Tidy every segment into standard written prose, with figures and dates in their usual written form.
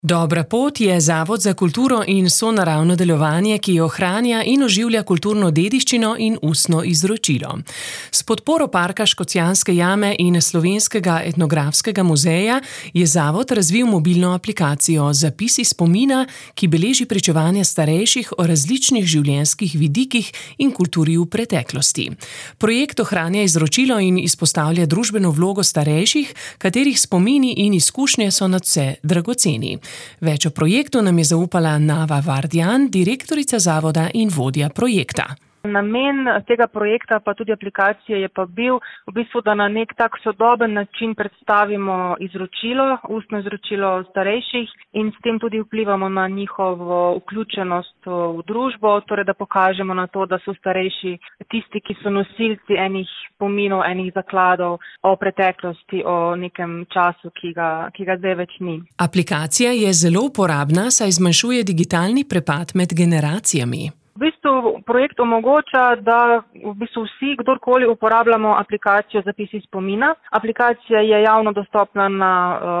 Dobra pot je Zavod za kulturo in sonaravno delovanje, ki ohranja in oživlja kulturno dediščino in ustno izročilo. S podporo Parka Škocjanske jame in Slovenskega etnografskega muzeja je zavod razvil mobilno aplikacijo Zapisi spomina, ki beleži pričevanja starejših o različnih življenjskih vidikih in kulturi v preteklosti. Projekt ohranja izročilo in izpostavlja družbeno vlogo starejših, katerih spomini in izkušnje so nadvse dragoceni. Več o projektu nam je zaupala Nava Vardjan, direktorica zavoda in vodja projekta. Namen tega projekta pa tudi aplikacije je pa bil v bistvu, da na nek tak sodoben način predstavimo izročilo, ustno izročilo starejših in s tem tudi vplivamo na njihovo vključenost v družbo, torej da pokažemo na to, da so starejši tisti, ki so nosilci enih spominov, enih zakladov o preteklosti, o nekem času, ki ga zdaj več ni. Aplikacija je zelo uporabna, saj zmanjšuje digitalni prepad med generacijami. V bistvu projekt omogoča, da vsi, kdorkoli uporabljamo aplikacijo Zapisi spomina. Aplikacija je javno dostopna na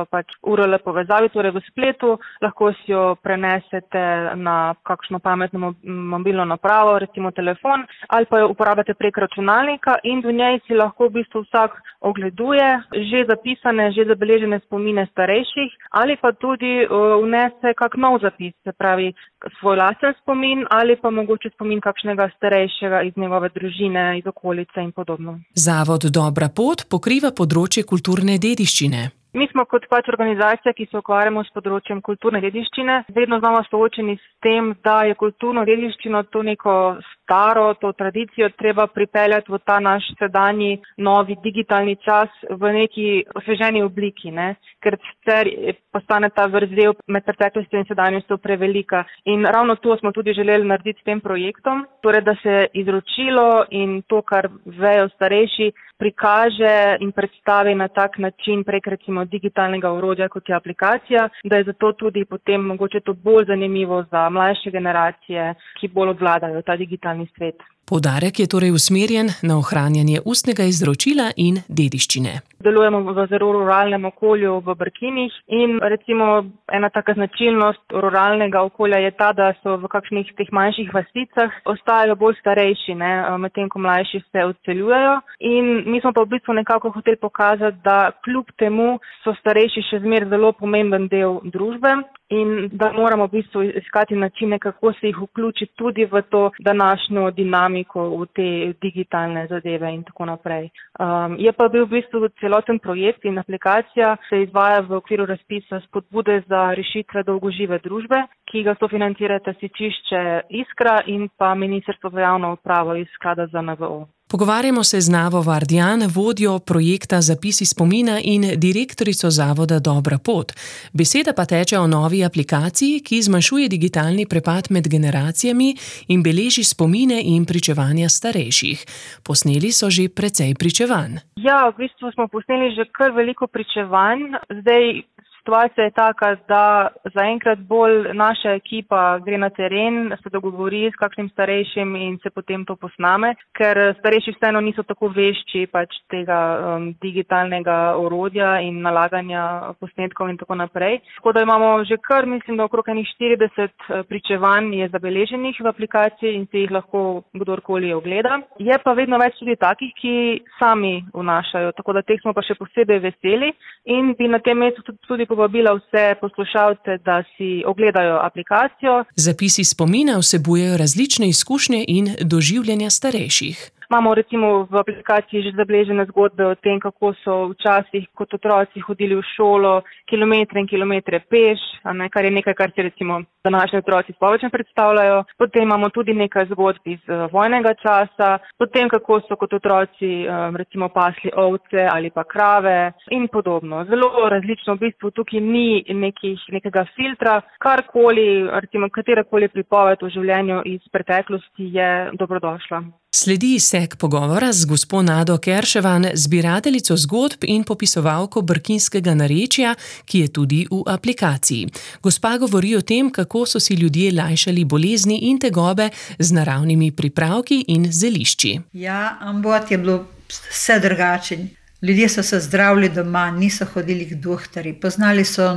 URL povezavi, torej v spletu. Lahko si jo prenesete na kakšno pametno mobilno napravo, recimo telefon, ali pa jo uporabljate prek računalnika in v njej si lahko v bistvu vsak ogleduje že zapisane, že zabeležene spomine starejših ali pa tudi vnese kak nov zapis, se pravi svoj lasten spomin ali pa mogoče spomin kakšnega starejšega iz njegove družine, iz okolice in podobno. Zavod Dobra pot pokriva področje kulturne dediščine. Mi smo kot organizacija, ki se ukvarjamo s področjem kulturne dediščine, vedno znova soočeni s tem, da je kulturno dediščino to neko staro, to tradicijo treba pripeljati v ta naš sedanji novi digitalni čas v neki osveženi obliki, ne? Ker sicer postane ta vrzel med preteklostjo in sedanjostjo prevelika. In ravno to smo tudi želeli narediti s tem projektom, torej da se izročilo in to, kar vejo starejši, prikaže in predstavi na tak način prek recimo digitalnega orodja, kot je aplikacija, da je zato tudi potem mogoče to bolj zanimivo za mlajše generacije, ki bolj obvladajo ta digitalni svet. Poudarek je torej usmerjen na ohranjanje ustnega izročila in dediščine. Delujemo v zelo ruralnem okolju v Brkinih in recimo ena taka značilnost ruralnega okolja je ta, da so v kakšnih teh manjših vasicah ostajajo bolj starejši, medtem ko mlajši se odseljujejo. In mi smo pa v bistvu nekako hoteli pokazati, da kljub temu so starejši še zmeraj zelo pomemben del družbe in da moramo v bistvu iskati načine, kako se jih vključiti tudi v to današnjo dinamiko, v te digitalne zadeve in tako naprej. Je pa bil v bistvu celoten projekt in aplikacija se izvaja v okviru razpisa spodbude za rešitve dolgožive družbe, ki ga sofinancirata Stičišče Iskra in pa Ministrstvo za javno upravo iz sklada za NVO. Pogovarjamo se z Navo Vardjan, vodjo projekta Zapisi spomina in direktorico zavoda Dobra pot. Beseda pa teče o novi aplikaciji, ki zmanjšuje digitalni prepad med generacijami in beleži spomine in pričevanja starejših. Posneli so že precej pričevanj. Ja, v bistvu smo posneli že kar veliko pričevanj. Zdaj situacija je taka, da zaenkrat bolj naša ekipa gre na teren, se dogovori s kakšnim starejšim in se potem to posname, ker starejši vseeno niso tako vešči tega digitalnega orodja in nalaganja posnetkov in tako naprej. Tako da imamo že kar, mislim, da okrog 40 pričevanj je zabeleženih v aplikaciji in se jih lahko kdorkoli ogleda. Je pa vedno več tudi takih, ki sami vnašajo, tako da teh smo pa še posebej veseli in bi na tem mestu tudi povabila vse poslušalce, da si ogledajo aplikacijo. Zapisi spomina vsebujejo različne izkušnje in doživljanja starejših. Imamo recimo v aplikaciji že zabeležene zgodbe o tem, kako so včasih kot otroci hodili v šolo kilometre in kilometre peš, kar je nekaj, kar si recimo današnji otroci sploh ne predstavljajo. Potem imamo tudi nekaj zgodb iz vojnega časa, potem kako so kot otroci recimo pasli ovce ali pa krave in podobno. Zelo različno, v bistvu tukaj ni nekega filtra, karkoli, recimo katerakoli pripoved o življenju iz preteklosti je dobrodošla. Sledi izsek pogovora z gospo Nado Kerševan, zbirateljico zgodb in popisovalko brkinskega narečja, ki je tudi v aplikaciji. Gospa govori o tem, kako so si ljudje lajšali bolezni in tegobe z naravnimi pripravki in zelišči. Ja, ambot je bilo vse drugačen. Ljudje so se zdravili doma, niso hodili k dohtarji, poznali so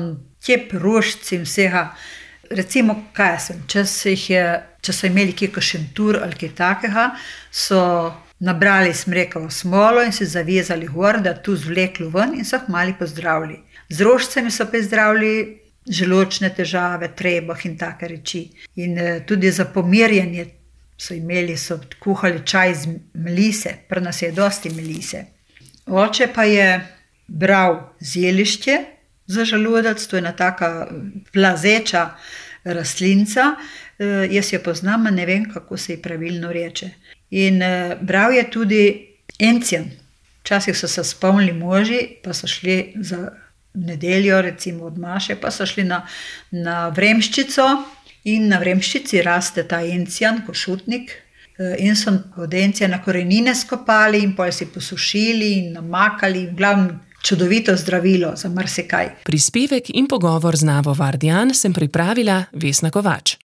kjep rožci in vsega. Recimo, kaj sem, če so imeli kakšen tur ali kaj takega, so nabrali smrekovo smolo in se zavezali gor, da tu zvleklo ven in so mali pozdravili. Z rožcami so pa zdravili želočne težave, trebuh in take reči. In tudi za pomirjanje so kuhali čaj z melise, pri nas je dosti melise. Oče pa je bral zelišče za želodec, to je ena taka plazeča rastlinca. Jaz jo poznam, a ne vem, kako se ji pravilno reče. In bral je tudi encijan. Včasih so se spomnili moži, pa so šli za nedeljo, recimo od maše, pa so šli na Vremščico in na Vremščici raste ta encijan, košutnik, in so od encijana korenine skopali in potem si posušili in namakali, v glavnem čudovito zdravilo za marsikaj. Prispevek in pogovor z Navo Vardjan sem pripravila Vesna Kovač.